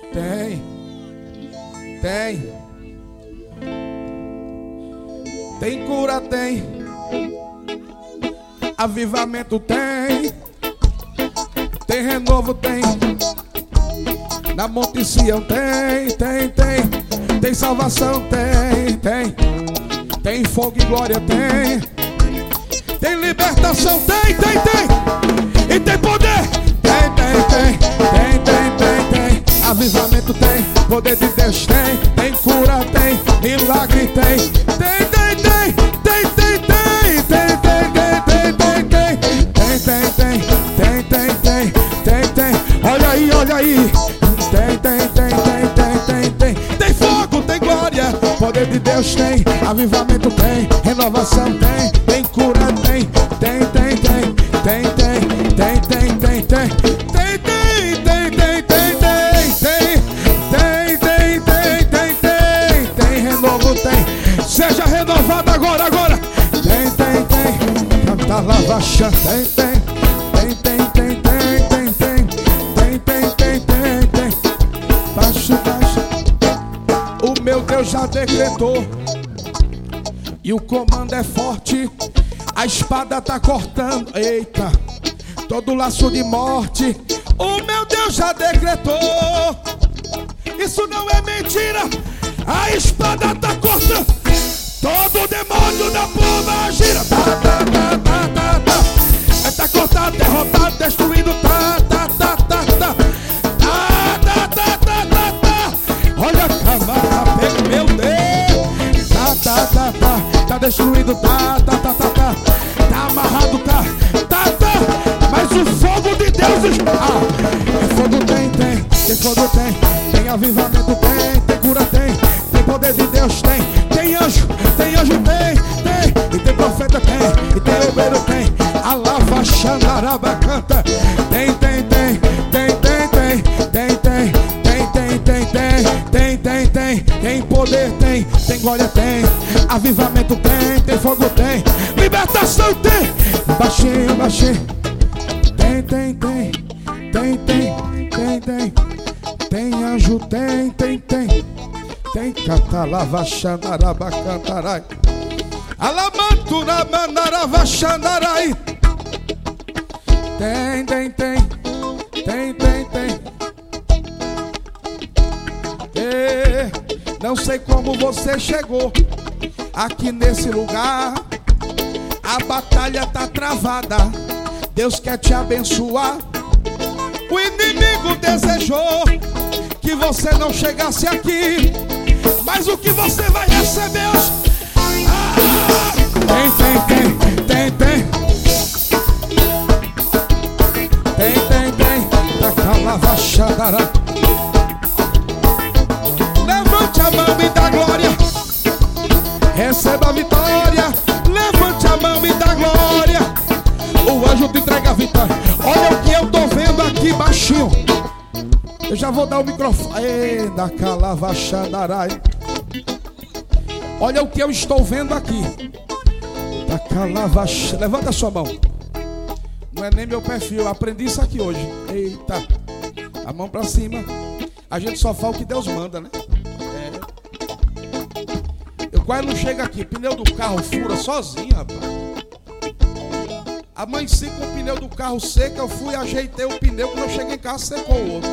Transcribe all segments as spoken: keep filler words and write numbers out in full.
Tem. Tem. Tem cura, tem. Avivamento tem. Tem renovo, tem. Na Monte Sião tem, tem, tem. Tem salvação, tem, tem. Tem fogo e glória, tem. Tem libertação, tem, tem, tem. E tem poder. Tem, tem, tem. Tem, tem, tem, tem. Avivamento tem. Poder de Deus tem. Tem cura, tem. Milagre tem. Tem, tem, tem. Tem, tem, tem. Tem, tem, tem, tem, tem, tem. Tem, tem, tem. Tem, tem, tem. Tem, tem. Olha aí, olha aí. Tem, tem, tem, tem, tem, tem, tem. Tem fogo, tem glória. Poder de Deus tem. Avivamento tem. Renovação tem. Tem cura tem. Tem, tem, tem. Tem, tem, tem, tem, tem, tem. Tem, tem, tem, tem, tem, tem. Tem, tem, tem, tem, tem. Tem renovo tem. Seja renovado agora, agora. Tem, tem, tem. Canta lava chã. Tem, tem. Tem, tem, tem, tem, tem, tem. Tem, tem, tem, tem, tem. Baixo, baixo. O meu Deus já decretou. E o comando é forte. A espada tá cortando. Eita. Todo laço de morte. O meu Deus já decretou. Isso não é mentira. A espada tá cortando. Todo demônio da pova gira. Tá, tá, tá, tá, tá, tá. É, tá cortado, derrotado, destruído. Tá, tá, tá, tá, tá. Tá, tá, tá, tá, tá, tá. Olha a camada, pega, meu Deus. Tá, tá, tá, tá. Tá destruído, tá, tá, tá, tá, tá. Tá amarrado, tá, tá, tá. Mas o fogo de Deus está. Ah, é fogo tem, tem. Tem fogo tem. Tem avivamento tem. Tem cura tem. Tem poder de Deus tem. Tem anjo, tem anjo tem, tem. E tem profeta tem. E tem obreiro tem. Alava xandaraba canta. Tem, tem, tem. Tem, tem, tem. Tem, tem. Tem, tem, tem, tem. Tem, tem, tem. Tem poder tem. Tem glória tem. Avivamento tem. Tem fogo tem. Libertação tem. Baixinho, baixinho. Tem, tem, tem. Tem, tem. Tem, tem. Tem anjo tem, tem, tem. Tem catalava xandaraba cantarai. Alamantura mandarava xandarai. Tem, tem, tem. Tem, tem, tem. E, não sei como você chegou aqui nesse lugar. A batalha tá travada. Deus quer te abençoar. O inimigo desejou que você não chegasse aqui, mas o que você vai receber hoje? Ah, tem, tem, tem, tem, tem. Tem, tem, tem. Da calava xandará. Levante a mão e dá glória. Receba a vitória. Levante a mão e dá glória. O anjo te entrega a vitória. Olha o que eu tô vendo aqui baixinho. Eu já vou dar o microfone. Ei, da calava xandarai. Olha o que eu estou vendo aqui. Da calava. Levanta a sua mão. Não é nem meu perfil, eu aprendi isso aqui hoje. Eita. A mão pra cima. A gente só fala o que Deus manda, né? É. Eu quase não chego aqui. Pneu do carro fura sozinho, rapaz. Amanheci com o pneu do carro seco. Eu fui e ajeitei o pneu. Quando eu cheguei em casa, secou o outro.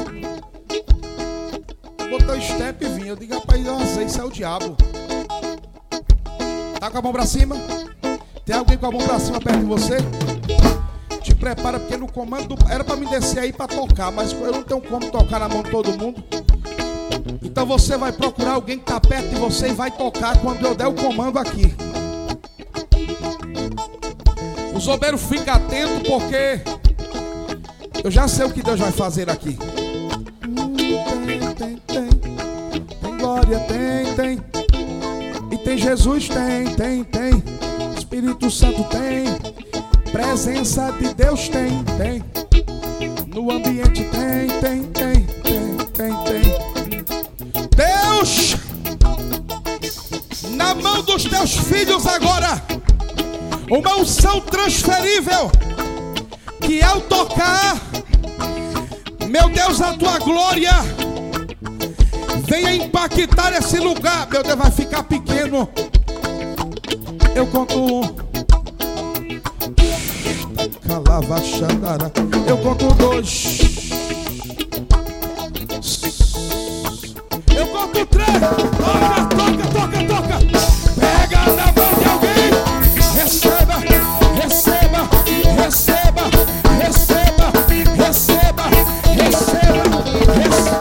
Botou step e vinha. Eu digo, rapaz, eu sei, isso é o diabo. Tá com a mão pra cima? Tem alguém com a mão pra cima perto de você? Te prepara, porque no comando do... Era pra me descer aí pra tocar, mas eu não tenho como tocar na mão de todo mundo. Então você vai procurar alguém que tá perto de você e vai tocar quando eu der o comando aqui. Os obreiros ficam atentos, porque eu já sei o que Deus vai fazer aqui. Tem, tem, tem. Tem glória, tem, tem. E tem Jesus, tem, tem, tem. Espírito Santo tem. Presença de Deus tem, tem. No ambiente tem, tem, tem, tem, tem, tem. Deus, na mão dos teus filhos agora, uma unção transferível, que ao tocar, meu Deus, a tua glória venha impactar esse lugar. Meu Deus, vai ficar pequeno. Eu conto um. Calava xandara. Eu conto dois. Eu conto três. Toca, toca, toca, toca. Pega na mão de alguém. Receba, receba, receba, receba, receba, receba, receba.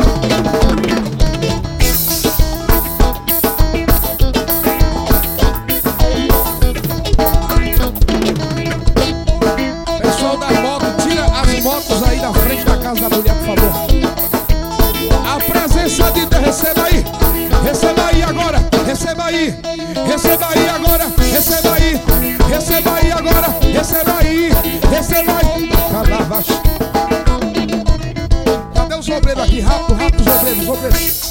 Pessoal da moto, tira as motos aí da frente da casa da mulher, por favor. A presença de Deus, receba aí. Receba aí agora, receba aí. Receba aí agora, receba aí. Receba aí agora, receba aí. Receba aí. Calavache. Cadê os obreiros aqui? Rápido, rápido, os obreiros, os obreiros.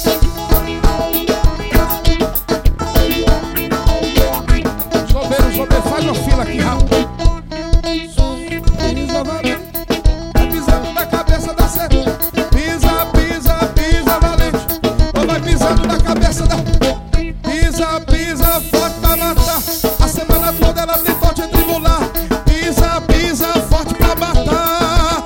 Os obreiros, os obreiros, faz uma fila aqui, rápido. Pisa, valente. Vai pisando na cabeça da serpente. Pisa, pisa, pisa, valente. Ou vai pisando na cabeça da... Pisa, pisa, forte pra matar. A semana toda ela tentou te tribular. Pisa, pisa, forte pra matar.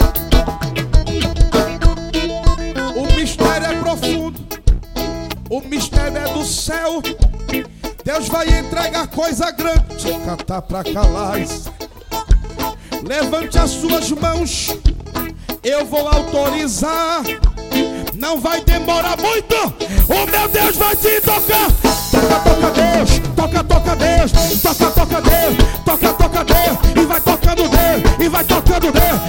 O mistério é profundo. O mistério é do céu. Deus vai entregar coisa grande. Deixa eu cantar pra calar. Levante as suas mãos. Eu vou autorizar. Não vai demorar muito. O meu Deus vai te tocar. Toca, toca Deus. Toca, toca Deus. Toca, toca Deus. Toca, toca Deus. E vai tocando Deus. E vai tocando Deus.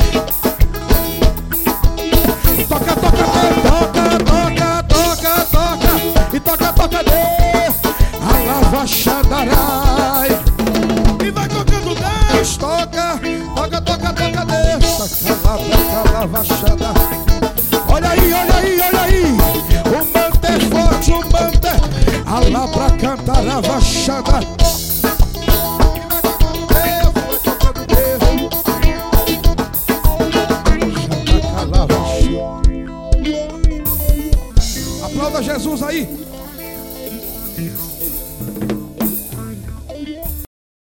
Toca, toca Deus. Toca, toca, toca, toca. E toca, toca Deus. Alava Xandarai. E vai tocando Deus. Toca, toca, toca, toca Deus. Toca, alava Xandarai. Olha aí, olha aí, olha aí. O manto é forte, o manto é. Alá pra cantar a vachada. Aplauda Jesus aí.